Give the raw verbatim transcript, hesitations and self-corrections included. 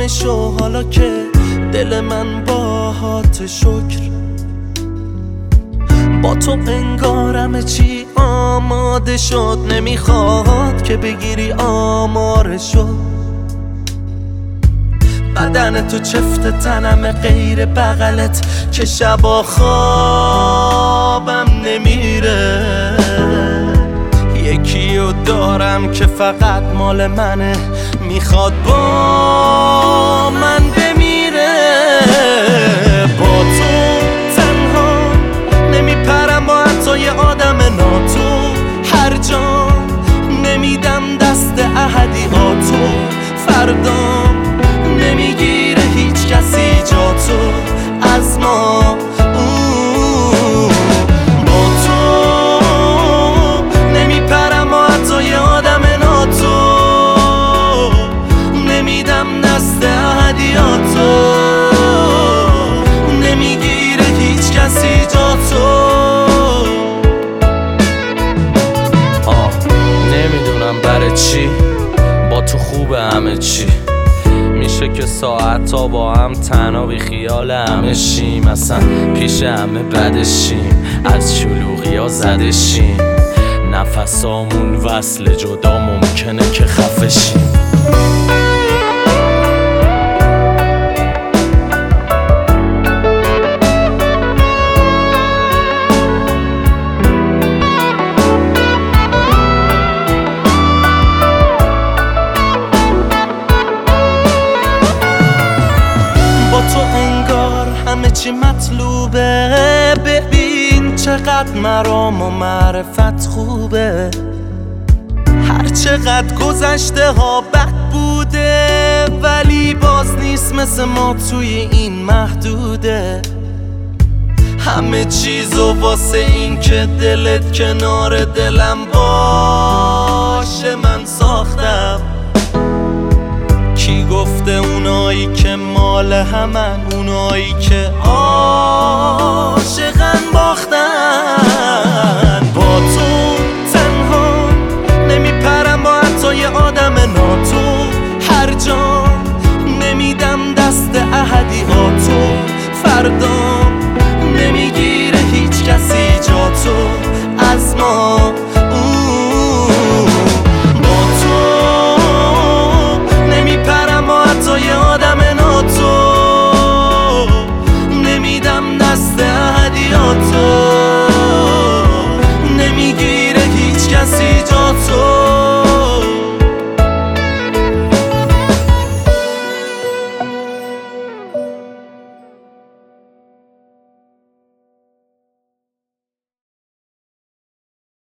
نشو حالا که دل من باهات شکر. با تو انگارم چی آماده شد، نمیخواد که بگیری آمارشو. بدن تو چفت تنم غیر بغلت که شبا خوابم نمیره. یکیو دارم که فقط مال منه، میخواد با من بمیره. با تو تنها نمیپرم با حتی یه آدم ناتو، هر جا نمیدم دست احدیاتو. فردا نمیگیره هیچ کسی جا تو از ما. با تو نمیپرم با حتی یه آدم ناتو، نمیدم دست احدیاتو. نمیگیره هیچ کسی جا تو. آه نمیدونم برای چی با تو خوبه همه چی. میشه که ساعت تا با هم تنها بی خیال همه شیم، اصلا پیش همه بدشیم، از شلوغی ها زدشیم. نفسامون وصل جدا ممکنه که خفشیم. تو انگار همه چی مطلوبه، ببین چقدر مرام و معرفت خوبه. هر چقدر گذشته ها بد بوده، ولی باز نیست مثل ما توی این محدوده. همه چیزو واسه این که دلت کنار دلم باشه من ساختم. کی گفته اونایی که مال همن، اونایی که عاشقن باختن.